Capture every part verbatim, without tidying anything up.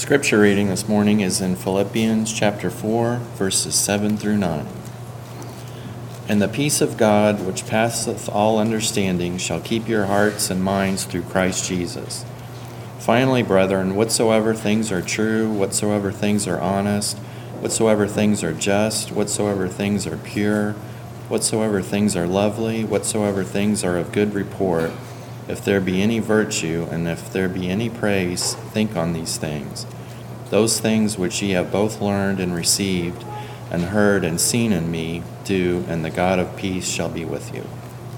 Scripture reading this morning is in Philippians chapter four, verses seven through nine. And the peace of God, which passeth all understanding, shall keep your hearts and minds through Christ Jesus. Finally, brethren, whatsoever things are true, whatsoever things are honest, whatsoever things are just, whatsoever things are pure, whatsoever things are lovely, whatsoever things are of good report, if there be any virtue, and if there be any praise, think on these things. Those things which ye have both learned and received, and heard and seen in me, do, and the God of peace shall be with you.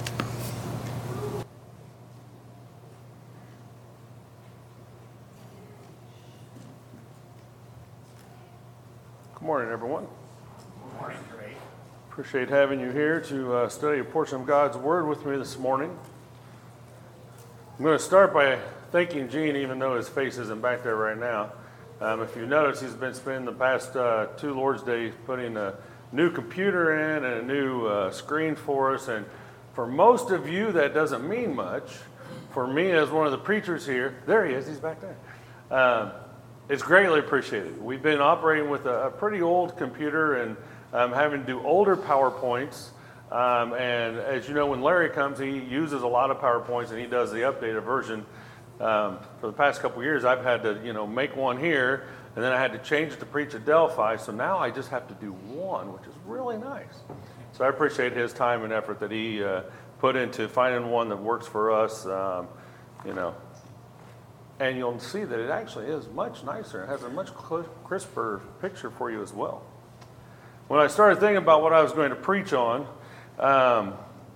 Good morning, everyone. Good morning, Trey. Appreciate having you here to uh, study a portion of God's Word with me this morning. I'm going to start by thanking Gene, even though his face isn't back there right now. Um, if you notice, he's been spending the past uh, two Lord's Days putting a new computer in and a new uh, screen for us. And for most of you, that doesn't mean much. For me, as one of the preachers here, there he is, he's back there. Um, it's greatly appreciated. We've been operating with a, a pretty old computer and um, having to do older PowerPoints. Um, and as you know, when Larry comes, he uses a lot of PowerPoints and he does the updated version. Um, for the past couple of years, I've had to, you know, make one here, and then I had to change it to preach at Delphi. So now I just have to do one, which is really nice. So I appreciate his time and effort that he uh, put into finding one that works for us. Um, you know, and you'll see that it actually is much nicer. It has a much crisper picture for you as well. When I started thinking about what I was going to preach on, Um,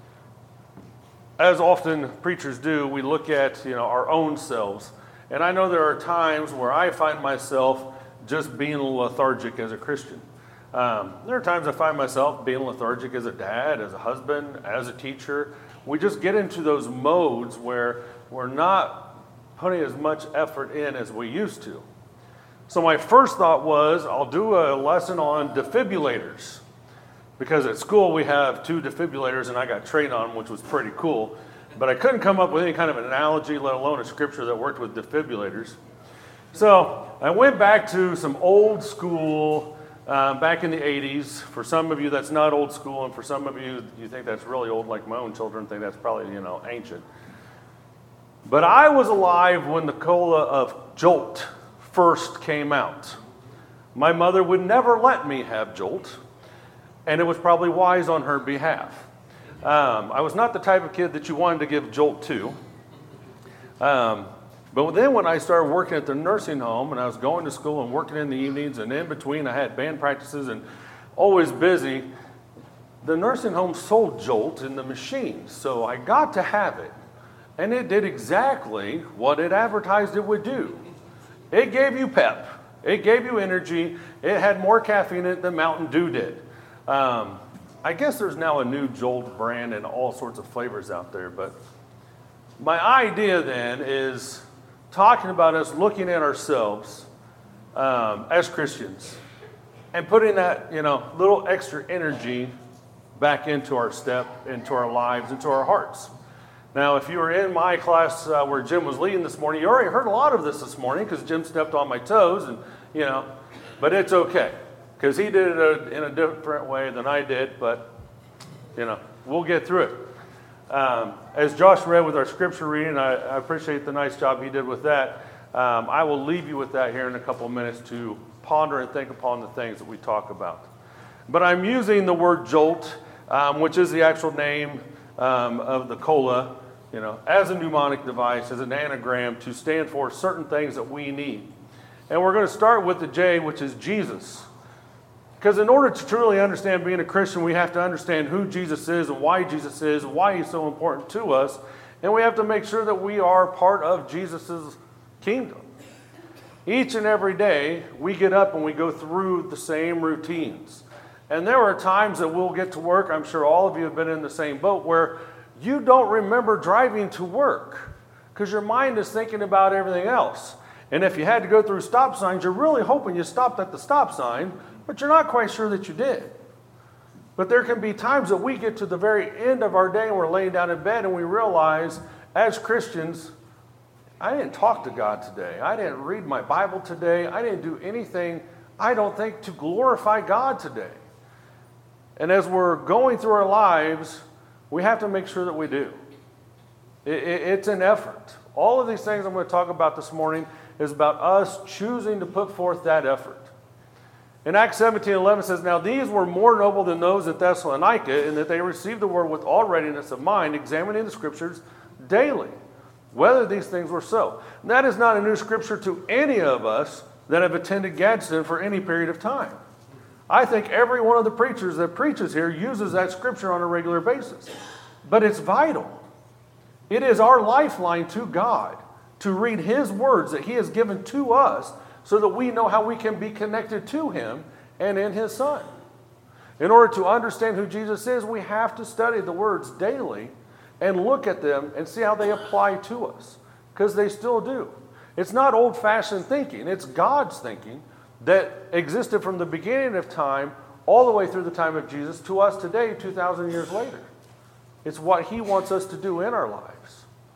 as often preachers do, we look at, you know, our own selves. And I know there are times where I find myself just being lethargic as a Christian. Um, there are times I find myself being lethargic as a dad, as a husband, as a teacher. We just get into those modes where we're not putting as much effort in as we used to. So my first thought was, I'll do a lesson on defibrillators. Because at school we have two defibrillators and I got trained on them, which was pretty cool. But I couldn't come up with any kind of an analogy, let alone a scripture that worked with defibrillators. So I went back to some old school, uh, back in the eighties. For some of you that's not old school, and for some of you, you think that's really old, like my own children think that's probably, you know, ancient. But I was alive when the cola of Jolt first came out. My mother would never let me have Jolt. And it was probably wise on her behalf. Um, I was not the type of kid that you wanted to give Jolt to. Um, but then when I started working at the nursing home and I was going to school and working in the evenings and in between I had band practices and always busy, the nursing home sold Jolt in the machines. So I got to have it. And it did exactly what it advertised it would do. It gave you pep. It gave you energy. It had more caffeine in it than Mountain Dew did. Um, I guess there's now a new Jolt brand and all sorts of flavors out there, but my idea then is talking about us looking at ourselves um, as Christians and putting that, you know, little extra energy back into our step, into our lives, into our hearts. Now, if you were in my class uh, where Jim was leading this morning, you already heard a lot of this this morning because Jim stepped on my toes, and you know, but it's okay. Because he did it in a different way than I did, but, you know, we'll get through it. Um, as Josh read with our scripture reading, I, I appreciate the nice job he did with that. Um, I will leave you with that here in a couple of minutes to ponder and think upon the things that we talk about. But I'm using the word Jolt, um, which is the actual name um, of the cola, you know, as a mnemonic device, as an anagram to stand for certain things that we need. And we're going to start with the J, which is Jesus. Because in order to truly understand being a Christian, we have to understand who Jesus is and why Jesus is and why he's so important to us. And we have to make sure that we are part of Jesus' kingdom. Each and every day, we get up and we go through the same routines. And there are times that we'll get to work, I'm sure all of you have been in the same boat, where you don't remember driving to work because your mind is thinking about everything else. And if you had to go through stop signs, you're really hoping you stopped at the stop sign, but you're not quite sure that you did. But there can be times that we get to the very end of our day and we're laying down in bed and we realize, as Christians, I didn't talk to God today. I didn't read my Bible today. I didn't do anything, I don't think, to glorify God today. And as we're going through our lives, we have to make sure that we do. It, it, it's an effort. All of these things I'm going to talk about this morning is about us choosing to put forth that effort. In Acts seventeen eleven says, "Now these were more noble than those at Thessalonica, in that they received the word with all readiness of mind, examining the scriptures daily, whether these things were so." And that is not a new scripture to any of us that have attended Gadsden for any period of time. I think every one of the preachers that preaches here uses that scripture on a regular basis. But it's vital. It is our lifeline to God to read His words that He has given to us, so that we know how we can be connected to Him and in His Son. In order to understand who Jesus is, we have to study the words daily and look at them and see how they apply to us, because they still do. It's not old-fashioned thinking. It's God's thinking that existed from the beginning of time all the way through the time of Jesus to us today, two thousand years later. It's what He wants us to do in our lives.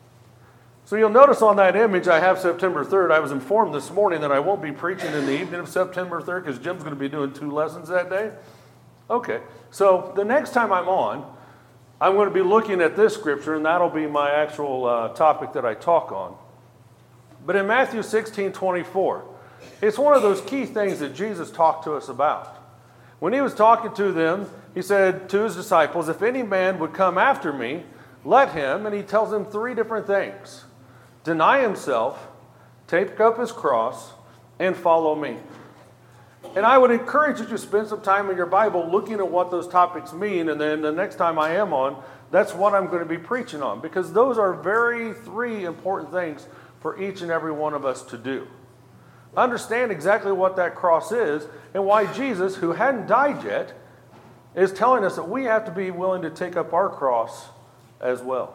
So you'll notice on that image I have September third. I was informed this morning that I won't be preaching in the evening of September third because Jim's going to be doing two lessons that day. Okay, so the next time I'm on, I'm going to be looking at this scripture, and that'll be my actual uh, topic that I talk on. But in Matthew sixteen twenty-four, it's one of those key things that Jesus talked to us about. When He was talking to them, He said to His disciples, "If any man would come after me, let him," and He tells them three different things: deny himself, take up his cross, and follow me. And I would encourage you to spend some time in your Bible looking at what those topics mean, and then the next time I am on, that's what I'm going to be preaching on, because those are very three important things for each and every one of us to do. Understand exactly what that cross is and why Jesus, who hadn't died yet, is telling us that we have to be willing to take up our cross as well.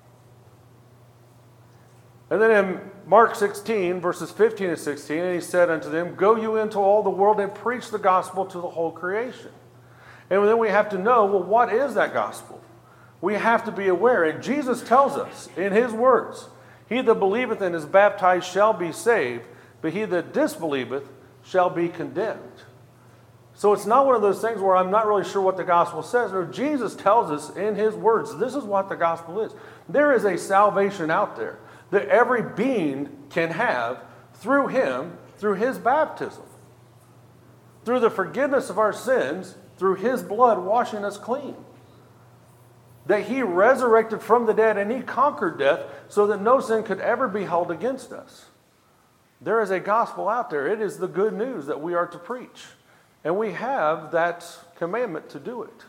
And then in Mark sixteen, verses fifteen and sixteen, and He said unto them, "Go you into all the world and preach the gospel to the whole creation." And then we have to know, well, what is that gospel? We have to be aware. And Jesus tells us in His words, "He that believeth and is baptized shall be saved, but he that disbelieveth shall be condemned." So it's not one of those things where I'm not really sure what the gospel says. No, Jesus tells us in His words, this is what the gospel is. There is a salvation out there that every being can have through Him, through His baptism, through the forgiveness of our sins, through His blood washing us clean. That He resurrected from the dead and He conquered death so that no sin could ever be held against us. There is a gospel out there. It is the good news that we are to preach. And we have that commandment to do it.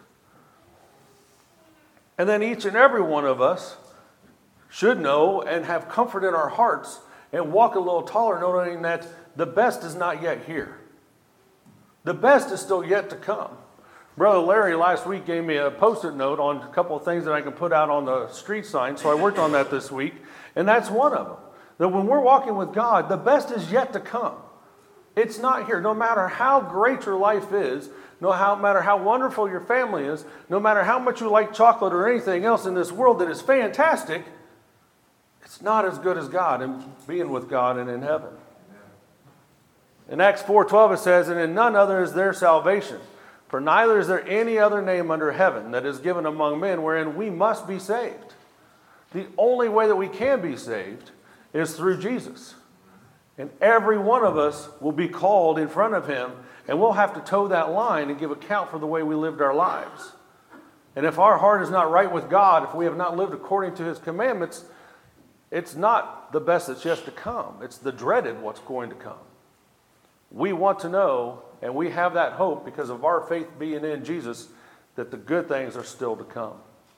And then each and every one of us should know and have comfort in our hearts and walk a little taller, knowing that the best is not yet here. The best is still yet to come. Brother Larry last week gave me a post-it note on a couple of things that I can put out on the street sign, so I worked on that this week, and that's one of them. That when we're walking with God, the best is yet to come. It's not here. No matter how great your life is, no how, matter how wonderful your family is, no matter how much you like chocolate or anything else in this world that is fantastic, it's not as good as God and being with God and in heaven. In Acts four twelve it says, "And in none other is there salvation, for neither is there any other name under heaven that is given among men wherein we must be saved." The only way that we can be saved is through Jesus. And every one of us will be called in front of Him, and we'll have to toe that line and give account for the way we lived our lives. And if our heart is not right with God, if we have not lived according to His commandments, it's not the best that's yet to come. It's the dreaded what's going to come. We want to know, and we have that hope because of our faith being in Jesus, that the good things are still to come.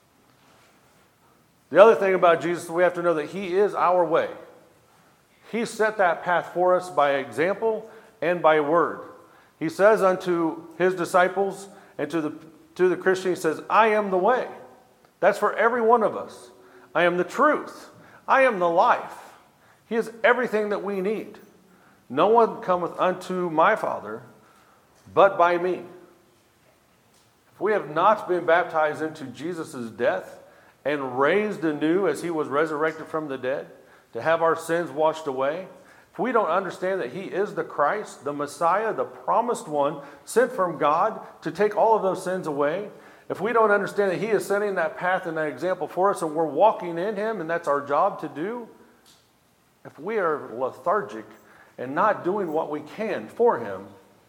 The other thing about Jesus, we have to know that He is our way. He set that path for us by example and by word. He says unto His disciples and to the, to the Christian, He says, "I am the way." That's for every one of us. I am the truth. I am the life. He is everything that we need. No one cometh unto my Father but by me. If we have not been baptized into Jesus' death and raised anew as He was resurrected from the dead, to have our sins washed away, if we don't understand that he is the Christ, the Messiah, the promised one, sent from God to take all of those sins away, if we don't understand that he is setting that path and that example for us and we're walking in him and that's our job to do, if we are lethargic and not doing what we can for him,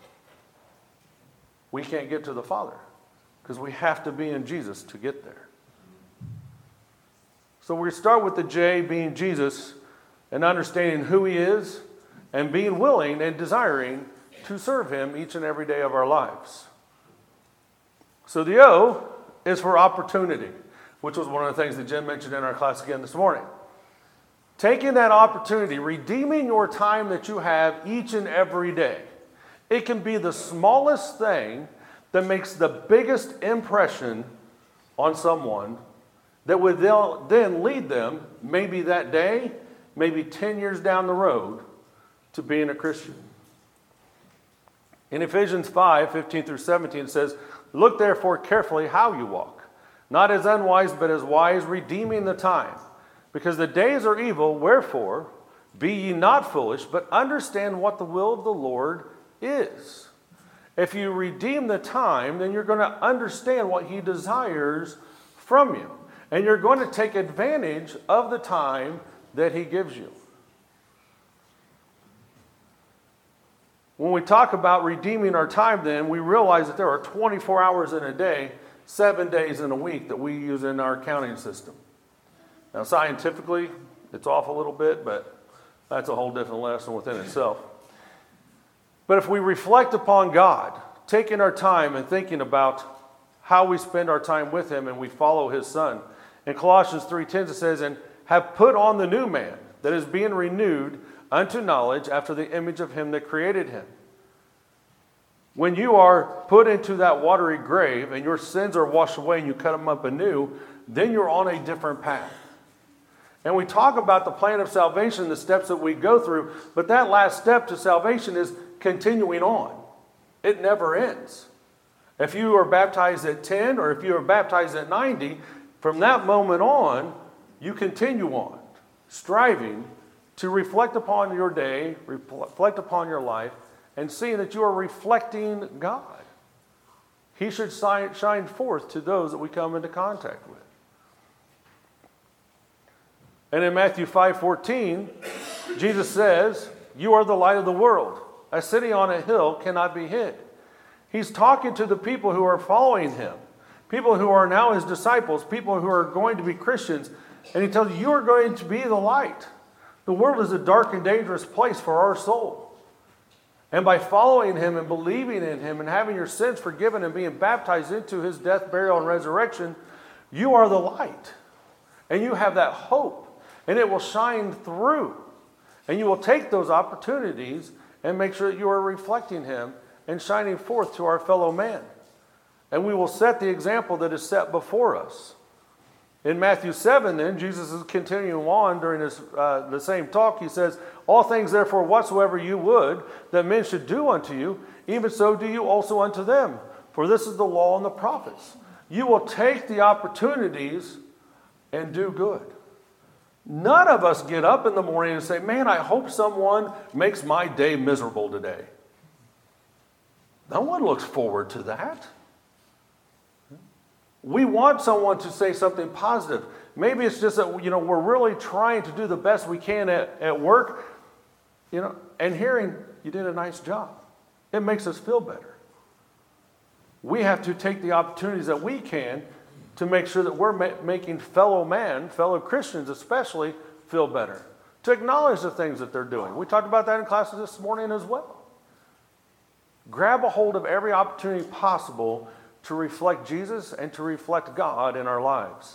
we can't get to the Father because we have to be in Jesus to get there. So we start with the J being Jesus and understanding who he is and being willing and desiring to serve him each and every day of our lives. So the O is for opportunity, which was one of the things that Jim mentioned in our class again this morning. Taking that opportunity, redeeming your time that you have each and every day. It can be the smallest thing that makes the biggest impression on someone that would then lead them, maybe that day, maybe ten years down the road, to being a Christian. In Ephesians five, fifteen through seventeen, it says, "Look therefore carefully how you walk, not as unwise, but as wise, redeeming the time. Because the days are evil, wherefore, be ye not foolish, but understand what the will of the Lord is." If you redeem the time, then you're going to understand what he desires from you. And you're going to take advantage of the time that he gives you. When we talk about redeeming our time, then, we realize that there are twenty-four hours in a day, seven days in a week that we use in our counting system. Now, scientifically, it's off a little bit, but that's a whole different lesson within itself. But if we reflect upon God, taking our time and thinking about how we spend our time with him and we follow his son, in Colossians three ten it says, "And have put on the new man that is being renewed unto knowledge after the image of him that created him." When you are put into that watery grave and your sins are washed away and you cut them up anew, then you're on a different path. And we talk about the plan of salvation, the steps that we go through, but that last step to salvation is continuing on. It never ends. If you are baptized at ten or if you are baptized at ninety, from that moment on, you continue on, striving to reflect upon your day, reflect upon your life, and seeing that you are reflecting God. He should shine forth to those that we come into contact with. And in Matthew five fourteen, Jesus says, "You are the light of the world. A city on a hill cannot be hid." He's talking to the people who are following him, people who are now his disciples, people who are going to be Christians. And he tells you, you are going to be the light. The world is a dark and dangerous place for our soul. And by following him and believing in him and having your sins forgiven and being baptized into his death, burial, and resurrection, you are the light. And you have that hope. And it will shine through. And you will take those opportunities and make sure that you are reflecting him and shining forth to our fellow man. And we will set the example that is set before us. In Matthew seven, then, Jesus is continuing on during this, uh, the same talk. He says, "All things, therefore, whatsoever you would that men should do unto you, even so do you also unto them. For this is the law and the prophets." You will take the opportunities and do good. None of us get up in the morning and say, "Man, I hope someone makes my day miserable today." No one looks forward to that. We want someone to say something positive. Maybe it's just that, you know, we're really trying to do the best we can at, at work, you know, and hearing, "You did a nice job." It makes us feel better. We have to take the opportunities that we can to make sure that we're ma- making fellow man, fellow Christians especially, feel better. To acknowledge the things that they're doing. We talked about that in classes this morning as well. Grab a hold of every opportunity possible to reflect Jesus and to reflect God in our lives.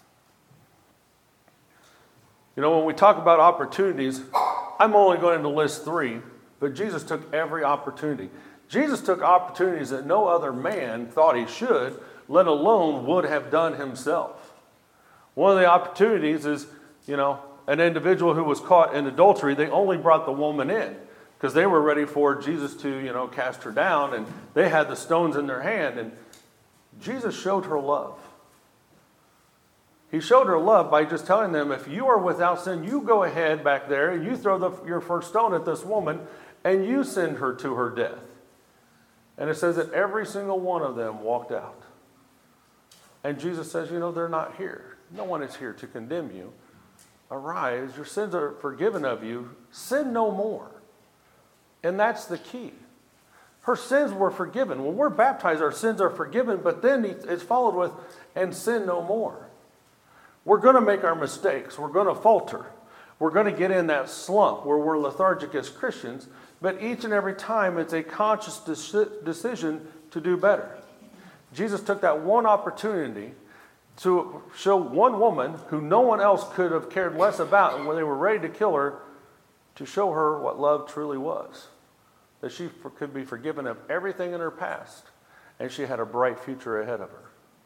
You know, when we talk about opportunities, I'm only going to list three, but Jesus took every opportunity. Jesus took opportunities that no other man thought he should, let alone would have done himself. One of the opportunities is, you know, an individual who was caught in adultery, they only brought the woman in because they were ready for Jesus to, you know, cast her down, and they had the stones in their hand, and Jesus showed her love. He showed her love by just telling them, if you are without sin, you go ahead back there and you throw the, your first stone at this woman and you send her to her death. And it says that every single one of them walked out. And Jesus says, you know, they're not here. No one is here to condemn you. Arise, your sins are forgiven of you. Sin no more. And that's the key. Her sins were forgiven. When we're baptized, our sins are forgiven, but then it's followed with, and sin no more. We're going to make our mistakes. We're going to falter. We're going to get in that slump where we're lethargic as Christians, but each and every time it's a conscious deci- decision to do better. Jesus took that one opportunity to show one woman who no one else could have cared less about, and when they were ready to kill her, to show her what love truly was. That she for, could be forgiven of everything in her past, and she had a bright future ahead of her.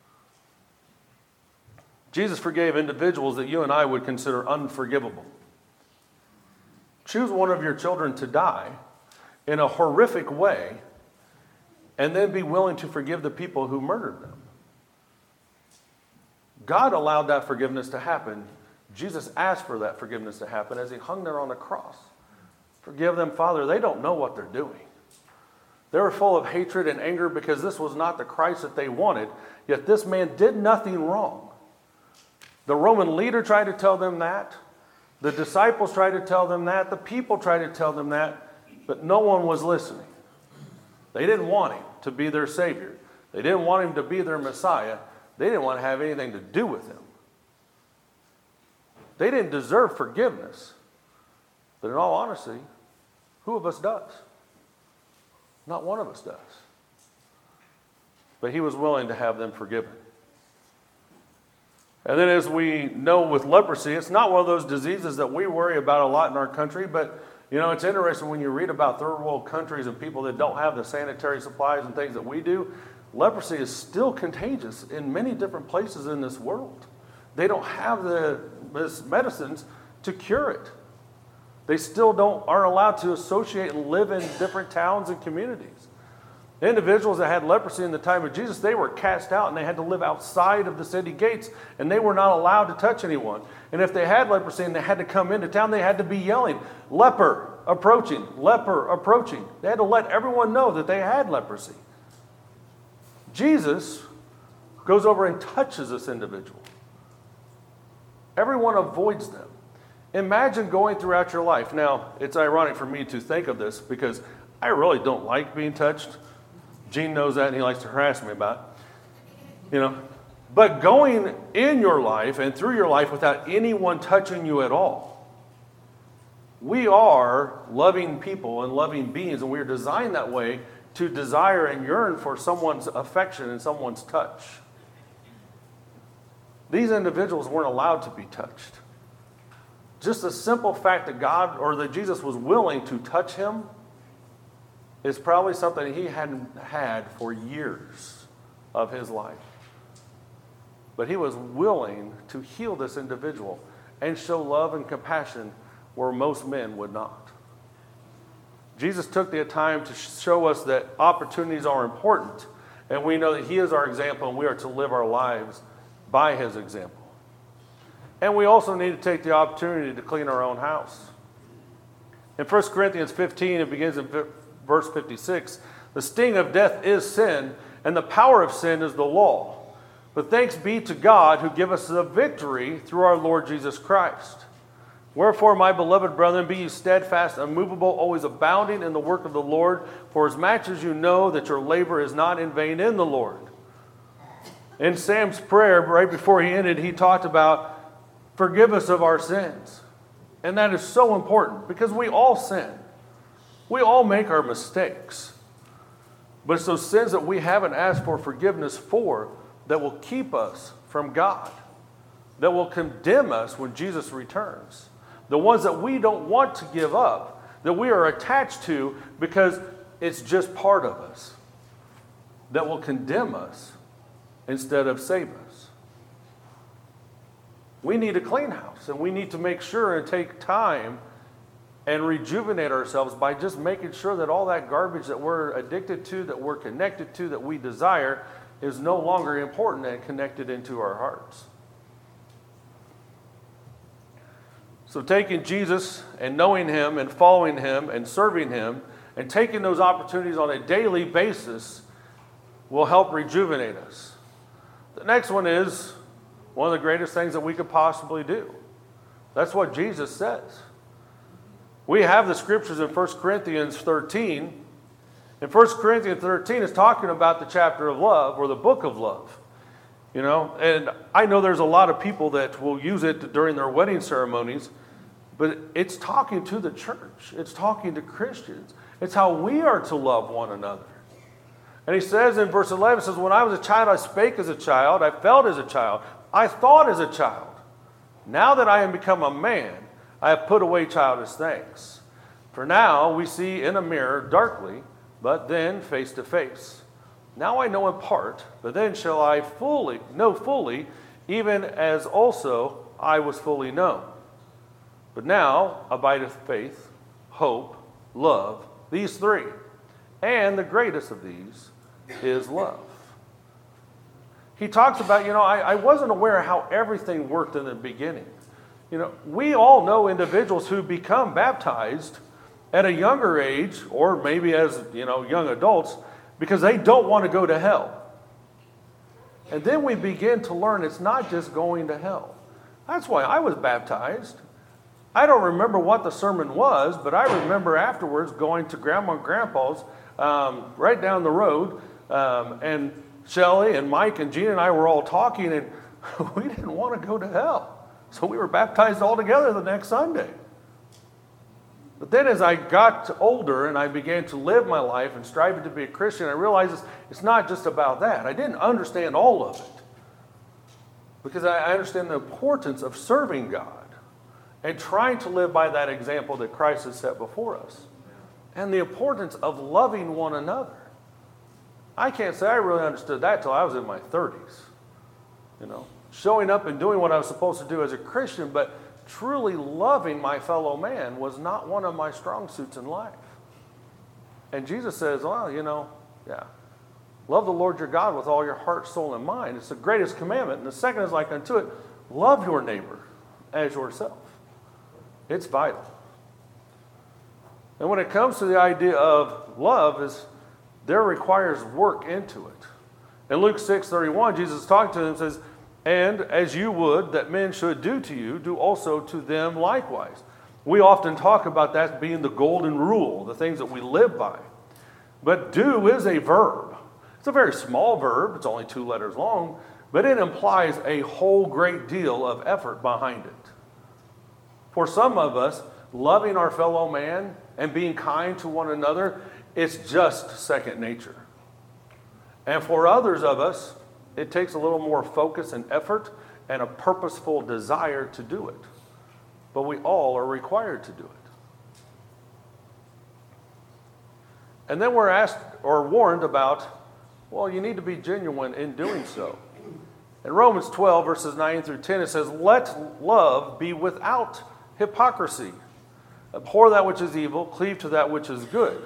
Jesus forgave individuals that you and I would consider unforgivable. Choose one of your children to die in a horrific way, and then be willing to forgive the people who murdered them. God allowed that forgiveness to happen. Jesus asked for that forgiveness to happen as he hung there on the cross. Forgive them, Father. They don't know what they're doing. They were full of hatred and anger because this was not the Christ that they wanted, yet this man did nothing wrong. The Roman leader tried to tell them that. The disciples tried to tell them that. The people tried to tell them that, but no one was listening. They didn't want him to be their Savior. They didn't want him to be their Messiah. They didn't want to have anything to do with him. They didn't deserve forgiveness. But in all honesty, who of us does? Not one of us does. But he was willing to have them forgiven. And then as we know with leprosy, it's not one of those diseases that we worry about a lot in our country, but you know, it's interesting when you read about third world countries and people that don't have the sanitary supplies and things that we do. Leprosy is still contagious in many different places in this world. They don't have the medicines to cure it. They still don't aren't allowed to associate and live in different towns and communities. The individuals that had leprosy in the time of Jesus, they were cast out and they had to live outside of the city gates, and they were not allowed to touch anyone. And if they had leprosy and they had to come into town, they had to be yelling, leper approaching, leper approaching. They had to let everyone know that they had leprosy. Jesus goes over and touches this individual. Everyone avoids them. Imagine going throughout your life. Now, it's ironic for me to think of this because I really don't like being touched. Gene knows that and he likes to harass me about it. You know, but going in your life and through your life without anyone touching you at all. We are loving people and loving beings, and we are designed that way to desire and yearn for someone's affection and someone's touch. These individuals weren't allowed to be touched. Just the simple fact that God or that Jesus was willing to touch him is probably something he hadn't had for years of his life. But he was willing to heal this individual and show love and compassion where most men would not. Jesus took the time to show us that opportunities are important, and we know that he is our example and we are to live our lives by his example. And we also need to take the opportunity to clean our own house. In First Corinthians fifteen, it begins in verse fifty-six, the sting of death is sin, and the power of sin is the law. But thanks be to God who give us the victory through our Lord Jesus Christ. Wherefore, my beloved brethren, be ye steadfast, unmovable, always abounding in the work of the Lord, for as much as you know that your labor is not in vain in the Lord. In Sam's prayer, right before he ended, he talked about forgive us of our sins. And that is so important because we all sin. We all make our mistakes. But it's those sins that we haven't asked for forgiveness for that will keep us from God, that will condemn us when Jesus returns. The ones that we don't want to give up, that we are attached to because it's just part of us, that will condemn us instead of save us. We need a clean house, and we need to make sure and take time and rejuvenate ourselves by just making sure that all that garbage that we're addicted to, that we're connected to, that we desire, is no longer important and connected into our hearts. So taking Jesus and knowing him and following him and serving him and taking those opportunities on a daily basis will help rejuvenate us. The next one is one of the greatest things that we could possibly do. That's what Jesus says. We have the scriptures in First Corinthians thirteen. And First Corinthians thirteen is talking about the chapter of love or the book of love. You know, and I know there's a lot of people that will use it during their wedding ceremonies, but it's talking to the church. It's talking to Christians. It's how we are to love one another. And he says in verse eleven, says, when I was a child, I spake as a child, I felt as a child, I thought as a child. Now that I am become a man, I have put away childish things. For now we see in a mirror darkly, but then face to face. Now I know in part, but then shall I fully know fully, even as also I was fully known. But now abideth faith, hope, love, these three. And the greatest of these is love. He talks about, you know, I, I wasn't aware how everything worked in the beginning. You know, we all know individuals who become baptized at a younger age, or maybe as, you know, young adults, because they don't want to go to hell. And then we begin to learn it's not just going to hell. That's why I was baptized. I don't remember what the sermon was, but I remember afterwards going to Grandma and Grandpa's um, right down the road, um, and Shelley and Mike and Gina and I were all talking, and we didn't want to go to hell. So we were baptized all together the next Sunday. But then as I got older and I began to live my life and striving to be a Christian, I realized it's, it's not just about that. I didn't understand all of it. Because I understand the importance of serving God and trying to live by that example that Christ has set before us. And the importance of loving one another. I can't say I really understood that till I was in my thirties. You know, showing up and doing what I was supposed to do as a Christian, but truly loving my fellow man was not one of my strong suits in life. And Jesus says, well, you know, yeah, love the Lord your God with all your heart, soul, and mind. It's the greatest commandment. And the second is like unto it, love your neighbor as yourself. It's vital. And when it comes to the idea of love, is there requires work into it. In Luke six thirty-one, Jesus is talking to them and says, and as you would that men should do to you, do also to them likewise. We often talk about that being the golden rule, the things that we live by. But do is a verb. It's a very small verb. It's only two letters long, but it implies a whole great deal of effort behind it. For some of us, loving our fellow man and being kind to one another, it's just second nature. And for others of us, it takes a little more focus and effort and a purposeful desire to do it. But we all are required to do it. And then we're asked or warned about, well, you need to be genuine in doing so. In Romans twelve, verses nine through ten, it says, let love be without hypocrisy. Abhor that which is evil, cleave to that which is good.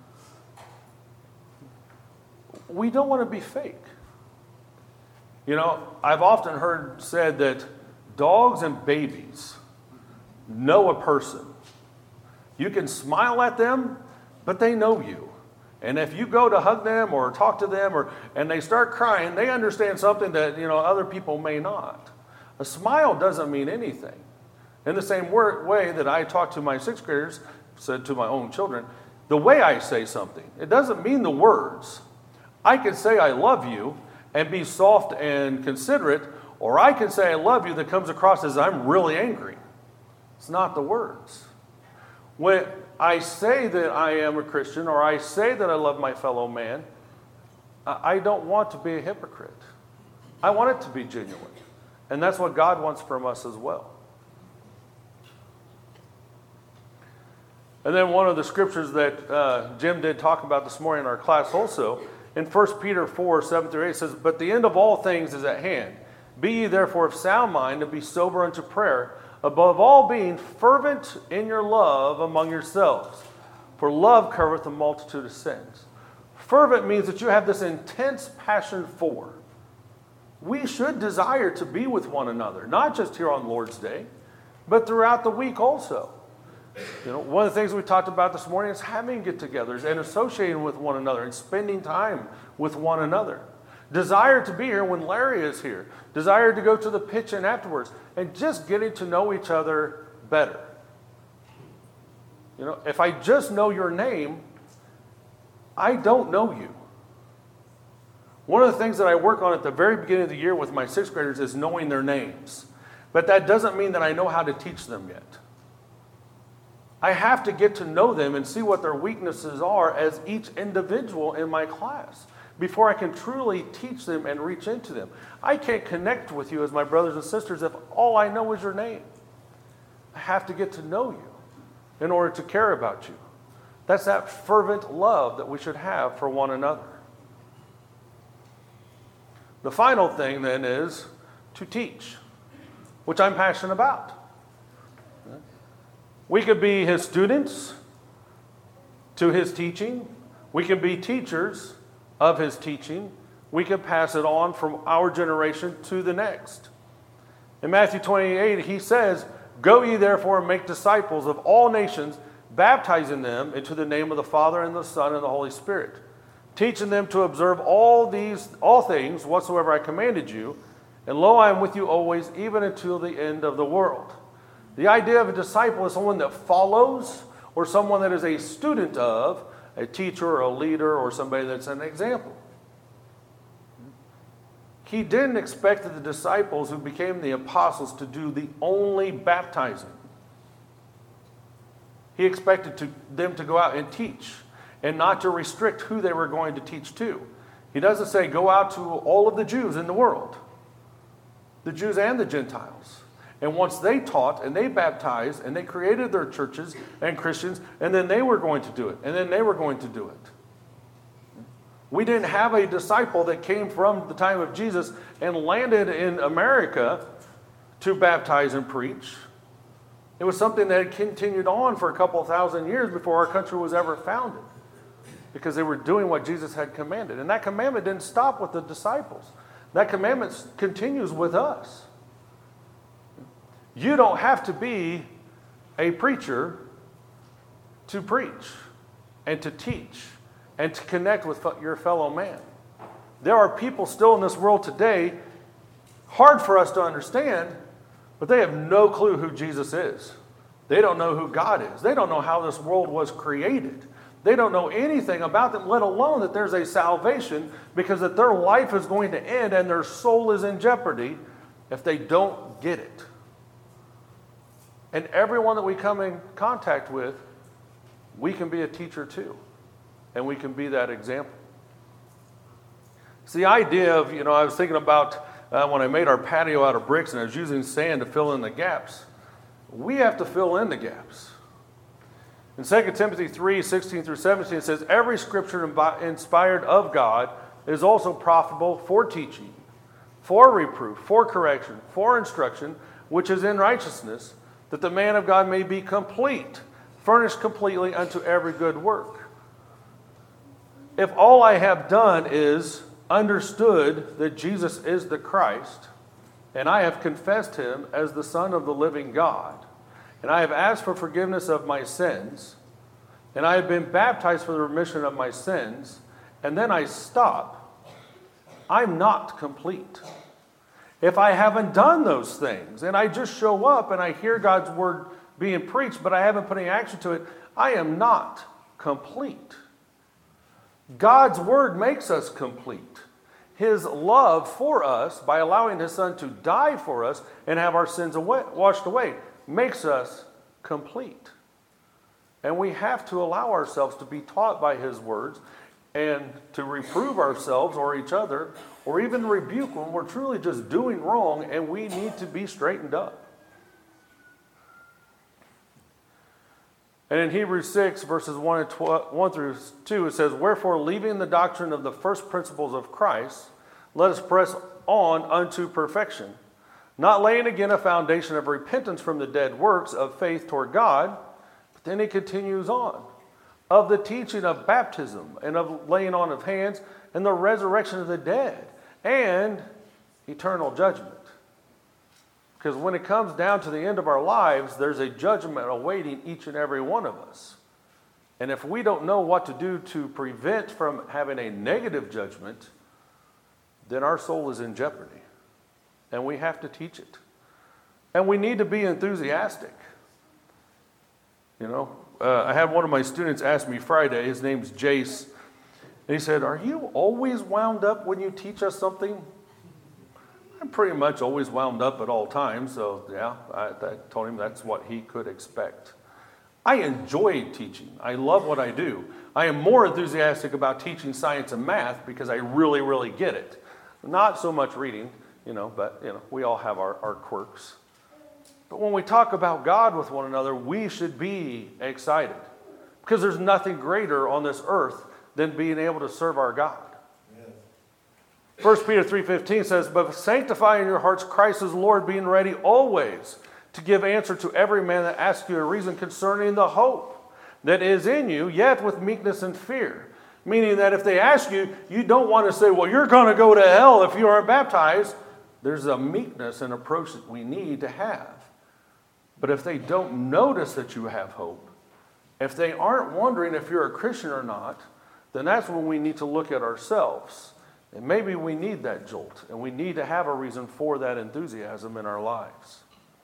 We don't want to be fake. You know, I've often heard said that dogs and babies know a person. You can smile at them, but they know you. And if you go to hug them or talk to them or and they start crying, they understand something that, you know, other people may not. A smile doesn't mean anything. In the same way that I talk to my sixth graders, said to my own children, the way I say something, it doesn't mean the words. I can say I love you and be soft and considerate, or I can say I love you that comes across as I'm really angry. It's not the words. When I say that I am a Christian or I say that I love my fellow man, I don't want to be a hypocrite. I want it to be genuine. And that's what God wants from us as well. And then one of the scriptures that uh, Jim did talk about this morning in our class also, in First Peter four, seven through eight, says, but the end of all things is at hand. Be ye therefore of sound mind, and be sober unto prayer, above all being fervent in your love among yourselves. For love covereth a multitude of sins. Fervent means that you have this intense passion for. We should desire to be with one another, not just here on Lord's Day, but throughout the week also. You know, one of the things we talked about this morning is having get-togethers and associating with one another and spending time with one another. Desire to be here when Larry is here. Desire to go to the pitch-in afterwards. And just getting to know each other better. You know, if I just know your name, I don't know you. One of the things that I work on at the very beginning of the year with my sixth graders is knowing their names. But that doesn't mean that I know how to teach them yet. I have to get to know them and see what their weaknesses are as each individual in my class before I can truly teach them and reach into them. I can't connect with you as my brothers and sisters if all I know is your name. I have to get to know you in order to care about you. That's that fervent love that we should have for one another. The final thing then is to teach, which I'm passionate about. We could be his students to his teaching. We can be teachers of his teaching. We can pass it on from our generation to the next. In Matthew twenty-eight, he says, "Go ye therefore and make disciples of all nations, baptizing them into the name of the Father and the Son and the Holy Spirit, teaching them to observe all these all things whatsoever I commanded you. And lo, I am with you always, even until the end of the world." The idea of a disciple is someone that follows or someone that is a student of a teacher or a leader or somebody that's an example. He didn't expect the disciples who became the apostles to do the only baptizing. He expected to, them to go out and teach and not to restrict who they were going to teach to. He doesn't say go out to all of the Jews in the world, the Jews and the Gentiles. And once they taught and they baptized and they created their churches and Christians, and then they were going to do it, and then they were going to do it. We didn't have a disciple that came from the time of Jesus and landed in America to baptize and preach. It was something that had continued on for a couple thousand years before our country was ever founded, because they were doing what Jesus had commanded. And that commandment didn't stop with the disciples. That commandment continues with us. You don't have to be a preacher to preach and to teach and to connect with your fellow man. There are people still in this world today, hard for us to understand, but they have no clue who Jesus is. They don't know who God is. They don't know how this world was created. They don't know anything about them, let alone that there's a salvation, because that their life is going to end and their soul is in jeopardy if they don't get it. And everyone that we come in contact with, we can be a teacher too. And we can be that example. It's the idea of, you know, I was thinking about uh, when I made our patio out of bricks and I was using sand to fill in the gaps. We have to fill in the gaps. In Second Timothy three, sixteen through seventeen, it says, "Every scripture inspired of God is also profitable for teaching, for reproof, for correction, for instruction, which is in righteousness, that the man of God may be complete, furnished completely unto every good work." If all I have done is understood that Jesus is the Christ, and I have confessed him as the Son of the living God, and I have asked for forgiveness of my sins, and I have been baptized for the remission of my sins, and then I stop, I'm not complete. If I haven't done those things, and I just show up and I hear God's word being preached, but I haven't put any action to it, I am not complete. God's word makes us complete. His love for us, by allowing his Son to die for us and have our sins away, washed away, makes us complete. And we have to allow ourselves to be taught by his words and to reprove ourselves or each other, or even rebuke when we're truly just doing wrong and we need to be straightened up. And in Hebrews six, verses one, and twelve, one through two, it says, "Wherefore, leaving the doctrine of the first principles of Christ, let us press on unto perfection, not laying again a foundation of repentance from the dead works of faith toward God." But then he continues on, "of the teaching of baptism and of laying on of hands and the resurrection of the dead and eternal judgment." Because when it comes down to the end of our lives, there's a judgment awaiting each and every one of us. And if we don't know what to do to prevent from having a negative judgment, then our soul is in jeopardy. And we have to teach it. And we need to be enthusiastic. You know, uh, I had one of my students ask me Friday, his name's Jace, and he said, "Are you always wound up when you teach us something?" I'm pretty much always wound up at all times, so yeah, I, I told him that's what he could expect. I enjoy teaching. I love what I do. I am more enthusiastic about teaching science and math because I really, really get it. Not so much reading, you know, but you know, we all have our, our quirks. But when we talk about God with one another, we should be excited because there's nothing greater on this earth than being able to serve our God. First Peter three fifteen says, "But sanctify in your hearts Christ as Lord, being ready always to give answer to every man that asks you a reason concerning the hope that is in you, yet with meekness and fear." Meaning that if they ask you, you don't want to say, "Well, you're going to go to hell if you aren't baptized." There's a meekness and approach that we need to have. But if they don't notice that you have hope, if they aren't wondering if you're a Christian or not, then that's when we need to look at ourselves. And maybe we need that jolt, and we need to have a reason for that enthusiasm in our lives.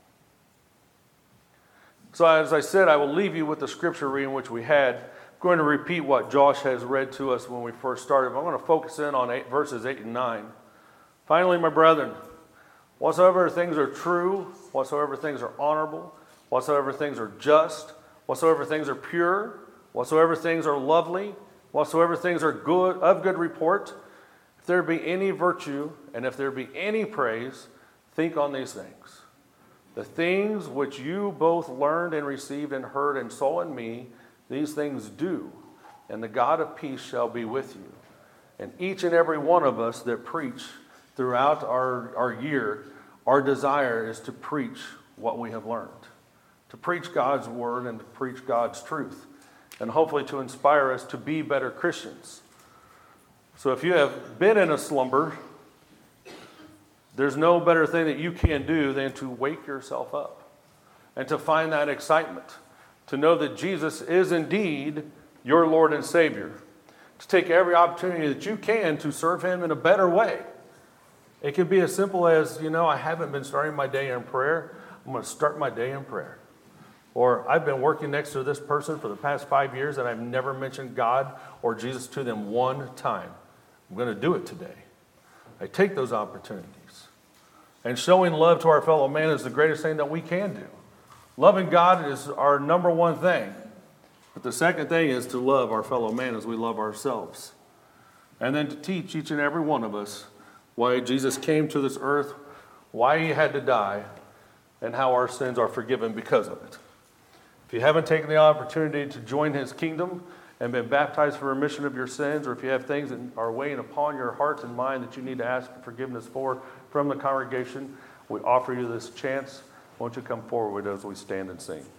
So as I said, I will leave you with the scripture reading which we had. I'm going to repeat what Josh has read to us when we first started. But I'm going to focus in on eight, verses eight and nine. "Finally, my brethren, whatsoever things are true, whatsoever things are honorable, whatsoever things are just, whatsoever things are pure, whatsoever things are lovely, whatsoever things are good of good report, if there be any virtue, and if there be any praise, think on these things. The things which you both learned and received and heard and saw in me, these things do, and the God of peace shall be with you." And each and every one of us that preach throughout our, our year, our desire is to preach what we have learned, to preach God's word and to preach God's truth, and hopefully to inspire us to be better Christians. So if you have been in a slumber, there's no better thing that you can do than to wake yourself up and to find that excitement, to know that Jesus is indeed your Lord and Savior, to take every opportunity that you can to serve him in a better way. It can be as simple as, you know, I haven't been starting my day in prayer. I'm going to start my day in prayer. Or I've been working next to this person for the past five years and I've never mentioned God or Jesus to them one time. I'm going to do it today. I take those opportunities. And showing love to our fellow man is the greatest thing that we can do. Loving God is our number one thing. But the second thing is to love our fellow man as we love ourselves. And then to teach each and every one of us why Jesus came to this earth, why he had to die, and how our sins are forgiven because of it. If you haven't taken the opportunity to join his kingdom and been baptized for remission of your sins, or if you have things that are weighing upon your heart and mind that you need to ask for forgiveness for from the congregation, we offer you this chance. Won't you come forward as we stand and sing?